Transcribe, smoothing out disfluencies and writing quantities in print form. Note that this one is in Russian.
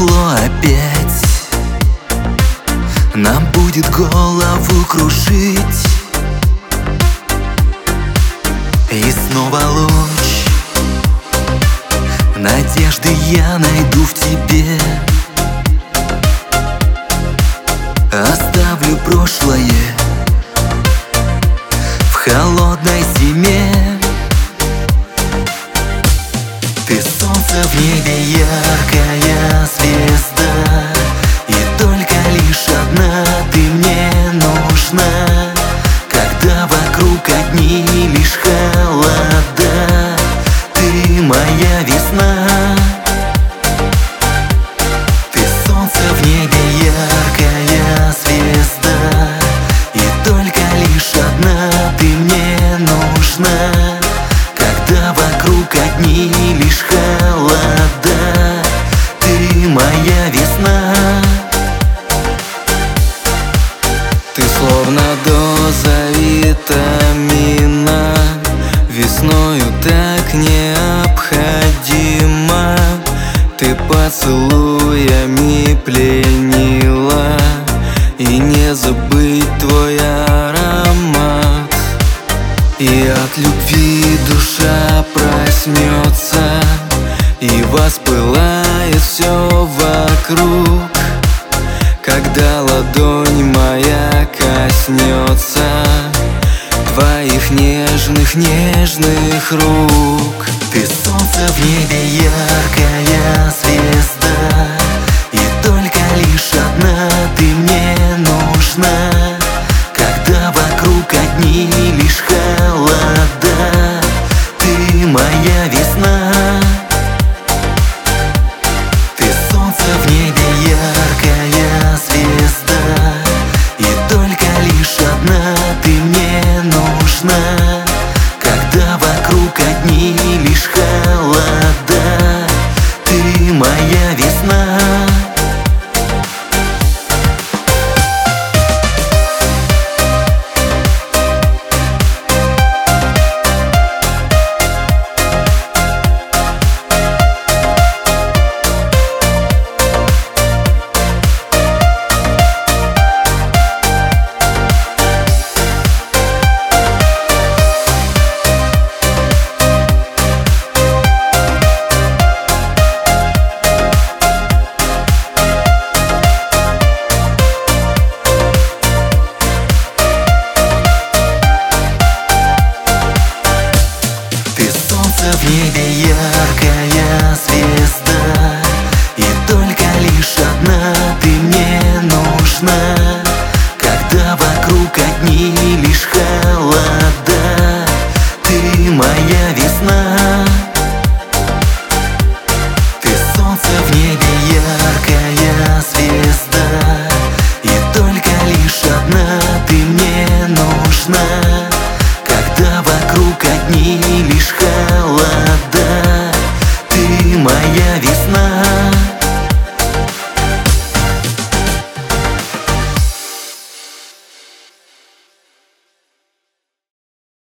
тепло опять, нам будет голову кружить. И снова луч надежды я найду в тебе. Оставлю прошлое в холодной зиме. Ты солнце в небе, яркая звезда, и только лишь одна ты мне нужна. Когда вокруг одни лишь холода, ты моя весна. Ты солнце в небе, яркая звезда, и только лишь одна ты мне нужна. Когда вокруг одни лишь холода, ты моя весна. Ты словно доза витамина, весною так необходима. Ты поцелуями пленила, и не забыть твой аромат. И от любви душа проснется, и воспылает все вокруг, когда ладонь моя коснется твоих нежных рук. Ты солнце в небе, яркое